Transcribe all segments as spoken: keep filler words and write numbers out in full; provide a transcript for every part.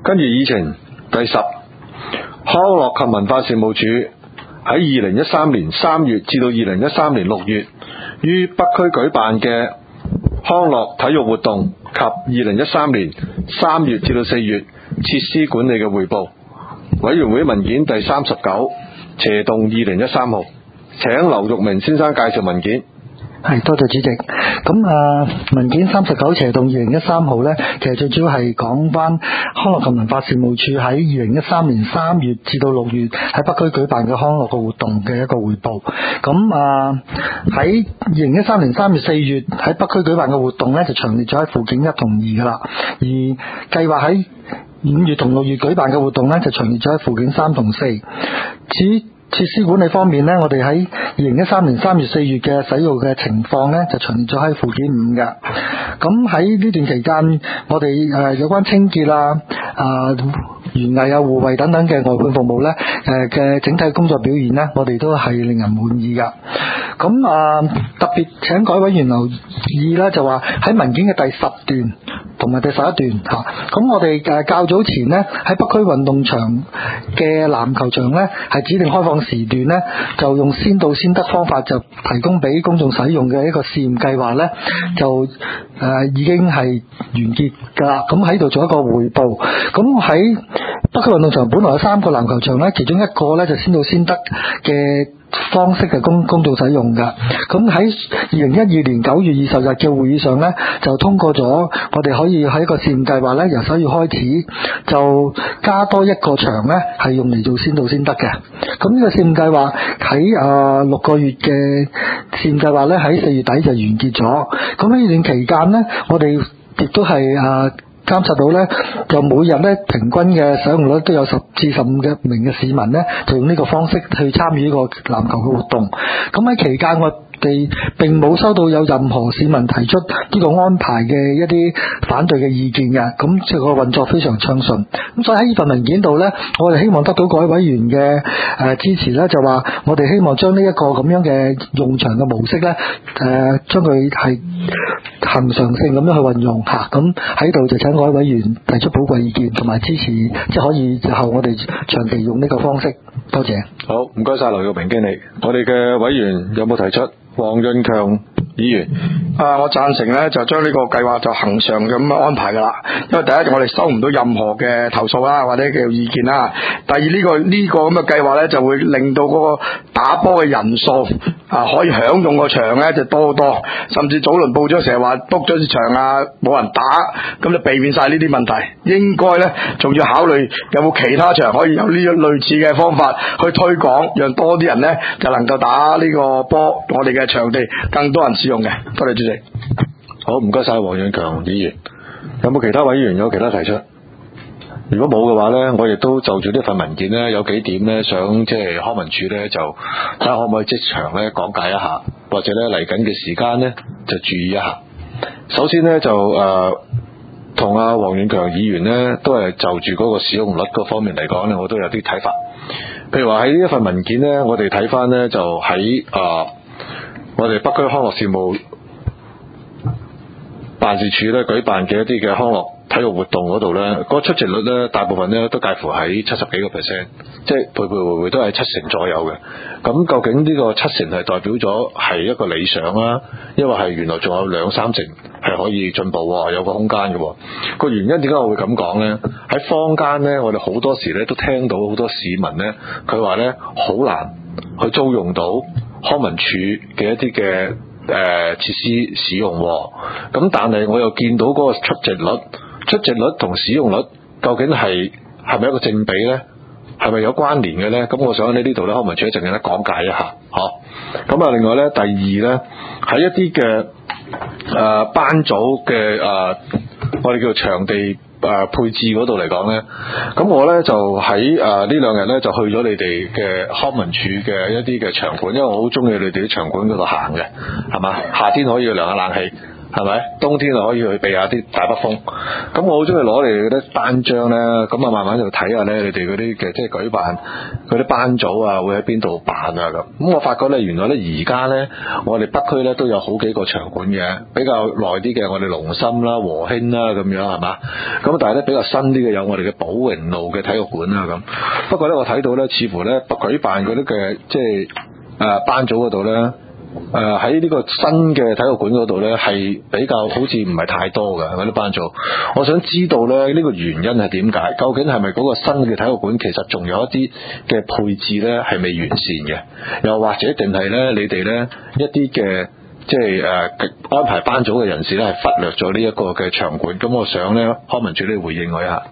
跟住議程第十，康樂及文化事務署喺二零一三年三月至到二零一三年六月於北區舉辦嘅康樂體育活動及二零一三年三月至到四月設施管理嘅匯報。委員會文件第三十九，斜動二零一三號，請劉玉明先生介紹文件。 係，多謝主席。咁啊，文件三十九斜動二零一三號呢，其實最主要係講翻康樂及文化事務處喺二零一三年三月至到六月喺北區舉辦嘅康樂嘅活動嘅一個匯報。咁啊，喺二零一三年三月四月喺北區舉辦嘅活動呢，就詳列咗喺附件一同二噶啦，而計劃喺五月同六月舉辦嘅活動呢，就詳列咗喺附件三同四。至於設施管理方面呢，我哋喺二零一三年三月四月嘅使用嘅情況呢，就詳列咗喺附件五嘅。咁喺呢段期間，我哋誒、呃、有關清潔啊、啊園藝啊、護衛等等嘅外判服務呢，誒、呃、嘅整體工作表現呢，我哋都係令人滿意噶。咁啊、呃，特別請各位委員留意呢，就話喺文件嘅第十段同埋第十一段吓，咁、啊、我哋誒較早前呢，喺北區運動場嘅籃球場呢，係指定開放時段呢，就用先到先得方法就提供俾公眾使用嘅一個試驗計劃呢，就誒、呃、已經係完結噶啦。咁喺度做一個匯報。咁喺北區運動場本來有三個籃球場呢，其中一個呢就先到先得嘅方式嘅公公眾使用噶。咁喺二零一二年九月二十日嘅會議上呢，就通過咗我哋可以喺一個試驗計劃呢，由首月開始就加多一個場呢，係用嚟做先到先得嘅。咁呢個試驗計劃喺啊六個月嘅試驗計劃呢，喺四月底就完結咗。咁呢段期間呢，我哋亦都係啊監察到呢，就每日呢平均嘅使用率都有十至十五嘅名嘅市民呢，就用呢個方式去參與呢個籃球嘅活動。咁喺期間我哋並冇收到有任何市民提出呢個安排嘅一啲反對嘅意見嘅，咁即係個運作非常暢順。咁所以喺呢份文件度呢，我哋希望得到各位委員嘅誒、呃、支持呢，就話我哋希望將呢一個咁樣嘅用場嘅模式呢，誒、呃、將佢係恆常性咁樣去運用吓。咁喺度就請各位委員提出寶貴意見同埋支持，即係可以日後我哋長期用呢個方式。多謝。 好，唔該晒劉玉明經理。我哋嘅委員有冇提出？黃潤強議員， 啊，我贊成咧，就將呢個計劃就恆常咁安排噶啦。因為第一，我哋收唔到任何嘅投訴啦，或者嘅意見啦。第二，呢個呢個咁嘅計劃咧，就會令到嗰個打波嘅人數啊，可以享用個場咧就多好多。甚至早輪報咗成日話 book 咗啲場啊，冇人打，咁就避免晒呢啲問題。應該咧，仲要考慮有冇其他場可以有呢種類似嘅方法去推廣，讓多啲人咧就能夠打呢個波。我哋嘅場地更多人使用嘅。多謝主席。 好，唔該晒黃潤強議員。有冇其他委員有其他提出？如果冇嘅話呢，我亦都就住呢份文件呢，有幾點呢，想即係康文署呢，就睇下可唔可以即場呢講解一下，或者呢嚟緊嘅時間呢，就注意一下。首先呢，就誒同阿黃潤強議員呢，都係就住嗰個使用率嗰方面嚟講呢，我都有啲睇法。譬如話喺呢一份文件呢，我哋睇翻呢，就喺啊、呃、我哋北區康樂事務辦事處咧舉辦嘅一啲嘅康樂體育活動嗰度呢，嗰、那個出席率呢，大部分呢都介乎喺七十幾個 percent， 即係徘徊徘徊都係七成左右嘅。咁究竟呢個七成係代表咗係一個理想啊，因為係原來仲有兩三成係可以進步喎，有個空間嘅。個原因點解我會咁講呢？喺坊間呢，我哋好多時呢都聽到好多市民呢，佢話呢好難去租用到康文署嘅一啲嘅誒設施使用。咁但係我又見到嗰個出席率。出席率同使用率究竟係係咪一個正比呢？係咪有關聯嘅呢？咁我想喺呢度呢，康文署一陣間咧講解一下，嚇。咁啊，另外呢，第二呢，喺一啲嘅誒班組嘅誒，我哋叫做場地誒、呃、配置嗰度嚟講呢，咁我呢就喺誒呢兩日呢，就去咗你哋嘅康文署嘅一啲嘅場館，因為我好中意你哋啲場館嗰度行嘅，係嘛？夏天可以涼下冷氣。 係咪？冬天就可以去避下啲大北風。咁我好中意攞嚟嗰啲單張咧，咁啊慢慢就睇下咧，你哋嗰啲嘅即係舉辦嗰啲班組啊，會喺邊度辦啊咁。咁我發覺咧，原來咧而家咧，我哋北區咧都有好幾個場館嘅，比較耐啲嘅，我哋龍心啦、和興啦咁樣係嘛。咁但係咧比較新啲嘅有我哋嘅寶榮路嘅體育館啦咁。不過咧我睇到咧，似乎咧舉辦嗰啲嘅即係誒、呃、班組嗰度咧。誒喺呢個新嘅體育館嗰度呢，係比較好似唔係太多嘅嗰啲班組。我想知道呢，呢、呢個原因係點解？究竟係咪嗰個新嘅體育館其實仲有一啲嘅配置呢係未完善嘅？又或者定係呢？你哋呢一啲嘅即係誒、呃、安排班組嘅人士呢係忽略咗呢一個嘅場館？咁我想呢，康文署你回應我一下。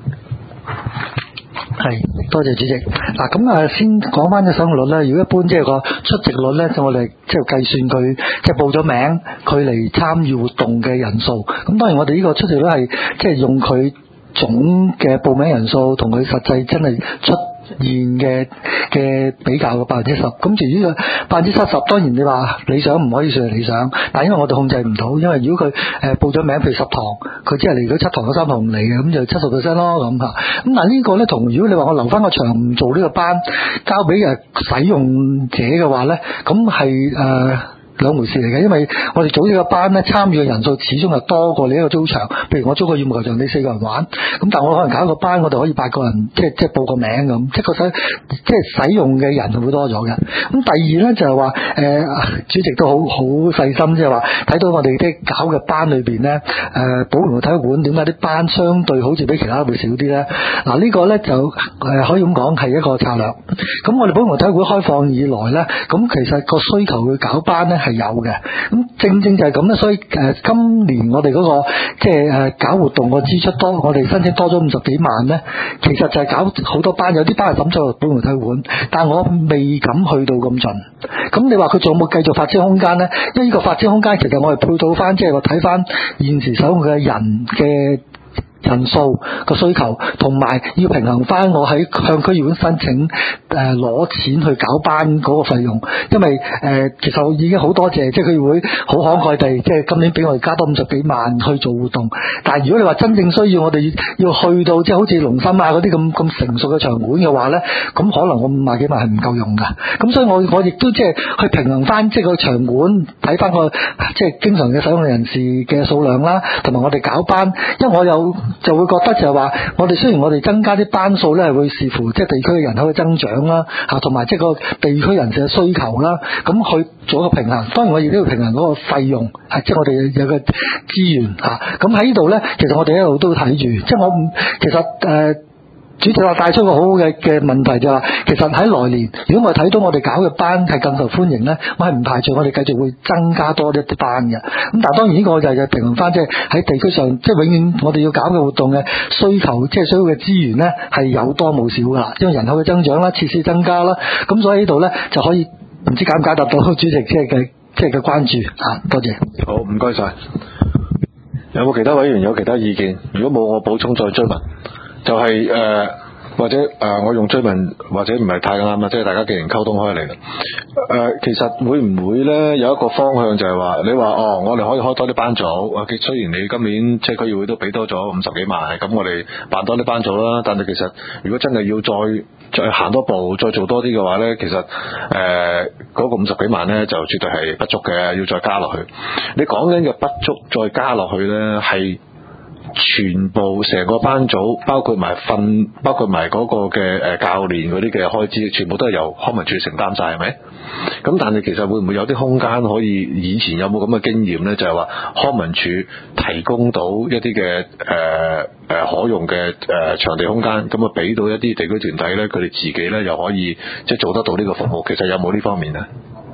係，多謝主席。嗱，咁啊，先講翻隻使用率咧。如果一般即係個出席率咧，就我哋即係計算佢即係報咗名，佢嚟參與活動嘅人數。咁當然我哋呢個出席率係即係用佢總嘅報名人數同佢實際真係出現嘅嘅比較嘅百分之十。咁至於呢個百分之七十，當然你話理想唔可以算係理想，但係因為我哋控制唔到，因為如果佢誒報咗名，譬如十堂，佢只係嚟咗七堂，有三堂唔嚟嘅，咁就七十 percent 咯咁嚇。咁但係呢個咧，同如果你話我留翻個場唔做呢個班，交俾誒使用者嘅話咧，咁係誒兩回事嚟嘅，因為我哋組呢個班咧，參與嘅人數始終係多過你一個租場。譬如我租個羽毛球場，你四個人玩，咁但係我可能搞一個班，我哋可以八個人，即係即係報個名咁，即係個使即係使用嘅人會多咗嘅。咁第二咧就係話誒，主席都好好細心，即係話睇到我哋啲搞嘅班裏邊咧，誒、呃，寶榮體育館點解啲班相對好似比其他會少啲咧？嗱、呃，這個、呢個咧就誒、呃、可以咁講係一個策略。咁我哋寶榮體育館開放以來咧，咁其實個需求去搞班咧係有嘅，咁正正就係咁咧，所以誒、呃、今年我哋嗰、那個即係誒搞活動個支出多，我哋申請多咗五十幾萬咧，其實就係搞好多班，有啲班係抌咗落寶榮體育館，但係我未敢去到咁盡。咁你話佢仲有冇繼續發展空間咧？因為呢個發展空間其實我係配套翻，即係我睇翻現時使用嘅人嘅人數個需求，同埋要平衡翻我喺向區議會申請誒攞、呃、錢去搞班嗰個費用，因為誒、呃、其實我已經好多謝，即係區議會好慷慨地，即係今年俾我哋加多五十幾萬去做活動。但係如果你話真正需要我哋要去到即係好似龍心啊嗰啲咁咁成熟嘅場館嘅話咧，咁可能我五萬幾萬係唔夠用㗎。咁所以我我亦都即係去平衡翻即係個場館，睇翻個即係經常嘅使用人士嘅數量啦，同埋我哋搞班，因為我有。就會覺得就係話，我哋雖然我哋增加啲班數咧，係會視乎即係地區嘅人口嘅增長啦，嚇，同埋即係個地區人士嘅需求啦，咁去做一個平衡。當然我亦都要平衡嗰個費用，係即係我哋有個資源嚇。咁喺呢度咧，其實我哋一路都睇住，即係我唔其實誒。呃主席話帶出個好好嘅嘅問題就係話，其實喺來年，如果我哋睇到我哋搞嘅班係更受歡迎咧，我係唔排除我哋繼續會增加多一啲班嘅。咁但係當然呢個就係平衡翻，即係喺地區上，即係永遠我哋要搞嘅活動嘅需求，即係需要嘅資源咧係有多冇少噶啦，因為人口嘅增長啦、設施增加啦，咁所以呢度咧就可以唔知解唔解答到主席即係嘅即係嘅關注啊，多謝。 好，唔該晒。有冇其他委員有其他意見？如果冇，我補充再追問。就係、是、誒、呃，或者誒、呃，我用追問或者唔係太啱啦，即係大家既然溝通開嚟啦。誒、呃，其實會唔會咧有一個方向就係話，你話哦，我哋可以開多啲班組。啊，雖然你今年即係區議會都俾多咗五十幾萬，咁我哋辦多啲班組啦。但係其實如果真係要再再行多步，再做多啲嘅話咧，其實誒嗰、呃那個五十幾萬咧就絕對係不足嘅，要再加落去。你講緊嘅不足再加落去咧係。全部成個班組，包括埋訓，包括埋嗰個嘅誒教練嗰啲嘅開支，全部都係由康文署承擔晒，係咪？咁但係其實會唔會有啲空間可以？以前有冇咁嘅經驗呢？就係話康文署提供到一啲嘅誒誒可用嘅誒場地空間，咁啊俾到一啲地區團體呢，佢哋自己呢又可以即係做得到呢個服務。其實有冇呢方面呢？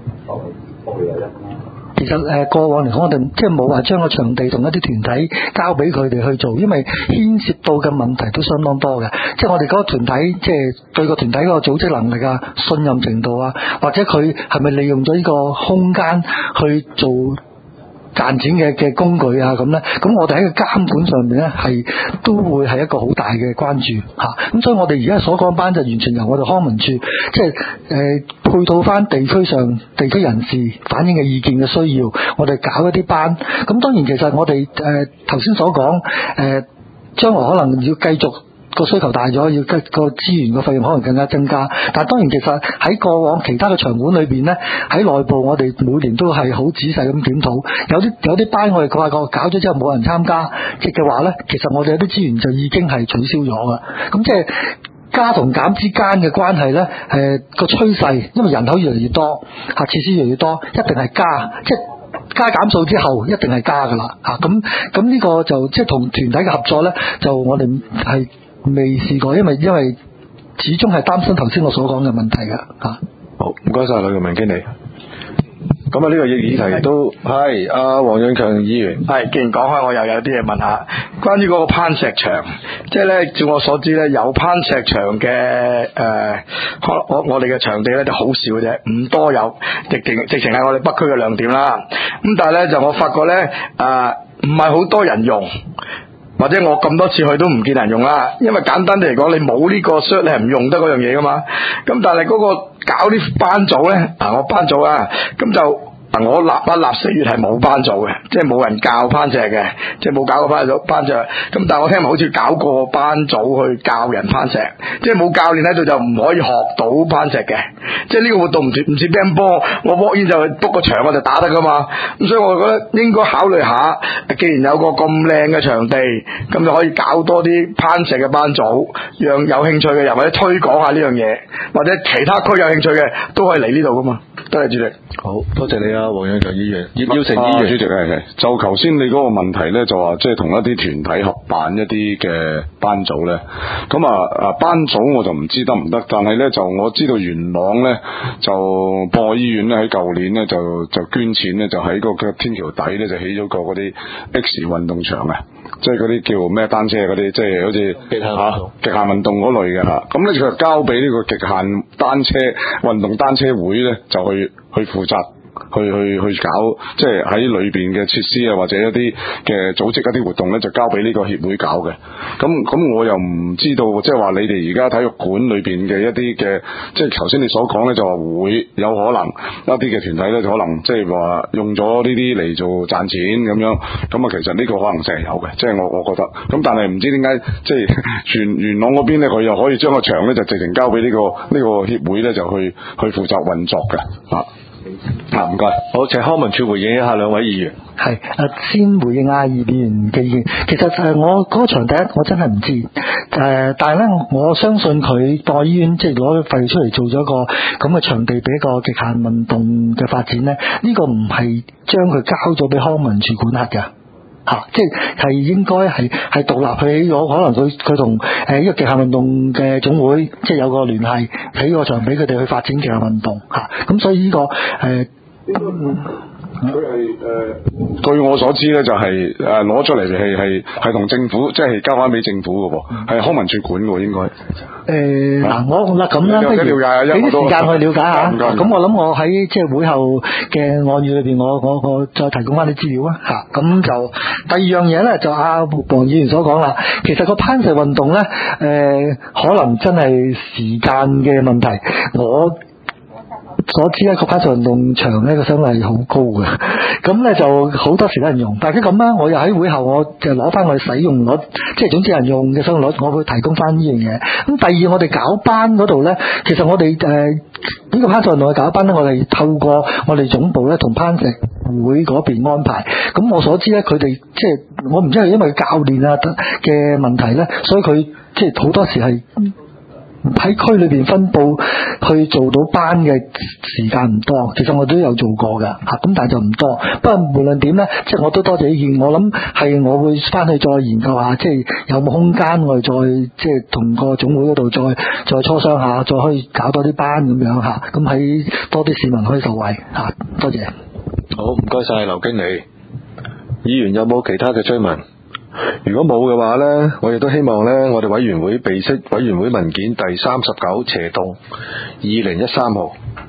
其實誒過往嚟講，我哋即係冇話將個場地同一啲團體交俾佢哋去做，因為牽涉到嘅問題都相當多嘅。即係我哋嗰個團體，即係對個團體嗰個組織能力啊、信任程度啊，或者佢係咪利用咗呢個空間去做賺錢嘅嘅工具啊咁咧，咁我哋喺個監管上面咧係都會係一個好大嘅關注嚇。咁、啊、所以我哋而家所講班就完全由我哋康文署即係誒、呃、配套翻地區上地區人士反映嘅意見嘅需要，我哋搞一啲班。咁當然其實我哋誒頭先所講誒將來可能要繼續。個需求大咗，要個資源個費用可能更加增加。但係當然其實喺過往其他嘅場館裏邊呢，喺內部我哋每年都係好仔細咁檢討。有啲有啲班我哋發覺搞咗之後冇人參加，即嘅話呢，其實我哋有啲資源就已經係取消咗㗎。咁即係加同減之間嘅關係呢，誒、呃、個趨勢，因為人口越嚟越多，嚇設施越嚟越多，一定係加，即係加減數之後一定係加㗎啦。嚇咁咁呢個就即係同團體嘅合作呢，就我哋係未試過，因為因為始終係擔心頭先我所講嘅問題㗎嚇。 好，唔該晒，呂耀明經理。咁啊，呢個議題都係阿黃潤強議員。 係，既然講開，我又有啲嘢問下，關於嗰個攀石場，即係咧，照我所知咧，有攀石場嘅誒，我我哋嘅場地咧就好少嘅啫，唔多有，直情直情係我哋北區嘅亮點啦。咁但係咧就我發覺咧，誒唔係好多人用。或者我咁多次去都唔見人用啦，因為簡單啲嚟講，你冇呢個 cert 你係唔用得嗰樣嘢噶嘛。咁但係嗰個搞啲班組咧，嗱我班組啊，咁就嗱我立一立四月係冇班組嘅，即係冇人教攀石嘅，即係冇搞過班組班組。咁但係我聽聞好似搞過班組去教人攀石，即係冇教練喺度就唔可以學到攀石嘅。即係呢個活動唔似唔似乒乓波，我 walk in 就去 book 個場我就打得噶嘛。咁所以我覺得應該考慮下，既然有個咁靚嘅場地，咁就可以搞多啲攀石嘅班組，讓有興趣嘅人或者推廣下呢樣嘢，或者其他區有興趣嘅都可以嚟呢度噶嘛。多謝主席。 好多謝你啊，黃潤強議員。葉耀成議員。 主席係係。就頭先你嗰個問題咧，就話即係同一啲團體合辦一啲嘅班組咧。咁啊啊班組我就唔知得唔得，但係咧就我知道元朗咧就博愛醫院咧喺舊年咧就就捐錢咧就喺個天橋底咧就起咗個嗰啲 X 運動場啊。即係嗰啲叫咩單車嗰啲，即係好似極限嚇極限運動嗰類嘅嚇，咁咧佢就交俾呢個極限單車運動單車會咧，就去去負責。去去去搞，即係喺裏邊嘅設施啊，或者一啲嘅組織一啲活動咧，就交俾呢個協會搞嘅。咁咁我又唔知道，即係話你哋而家體育館裏邊嘅一啲嘅，即係頭先你所講咧，就話會有可能一啲嘅團體咧，就可能即係話用咗呢啲嚟做賺錢咁樣。咁啊，其實呢個可能性係有嘅，即係我我覺得。咁但係唔知點解，即係元元朗嗰邊咧，佢又可以將個場咧就直情交俾呢個呢個協會咧，就去去負責運作嘅啊。 啊，唔該，好，請康文署回應一下兩位議員。 係，誒先回應下議員嘅意見。其實誒我嗰個場第一我真係唔知，誒、呃、但係咧我相信佢博愛醫院即係攞費出嚟做咗個咁嘅場地俾一個極限運動嘅發展咧，呢、呢個唔係將佢交咗俾康文署管轄㗎。嚇、啊，即係應該係係獨立起咗，可能佢佢同誒呢個極限運動嘅總會即係有個聯繫，起個場俾佢哋去發展極限運動嚇。咁、啊、所以呢、呢個誒。呃佢係誒據我所知咧，就係誒攞出嚟係係係同政府，即係交翻俾政府嘅喎，係康文署管嘅喎，應該。誒嗱，我嗱咁啦，不如俾啲時間去了解下。咁我諗我喺即係會後嘅案語裏邊，我我我再提供翻啲資料啊嚇。咁就第二樣嘢咧，就阿黃議員所講啦。其實個攀石運動咧，誒可能真係時間嘅問題。我所知一個攀石運動場咧個收費係好高嘅，咁咧就好多時有人用。但係咁啦，我又喺會後我就攞翻我哋使用率，即係總之人用嘅使用率，我會提供翻呢樣嘢。咁第二，我哋搞班嗰度咧，其實我哋誒呢個攀石運動嘅搞班咧，我哋透過我哋總部咧同攀石會嗰邊安排。咁我所知咧，佢哋即係我唔知係因為教練啊嘅問題咧，所以佢即係好多時係喺區裏邊分佈去做到班嘅時間唔多，其實我都有做過㗎嚇，咁但係就唔多。不過無論點咧，即係我都多謝意見。我諗係我會翻去再研究下，即係有冇空間我哋再即係同個總會嗰度再再磋商下，再可以搞多啲班咁樣嚇。咁喺多啲市民可以受惠嚇。多謝。 好，唔該晒劉經理。議員有冇其他嘅追問？如果冇嘅話呢，我亦都希望呢，我哋委員會備悉委員會文件第三十九斜洞二零一三號。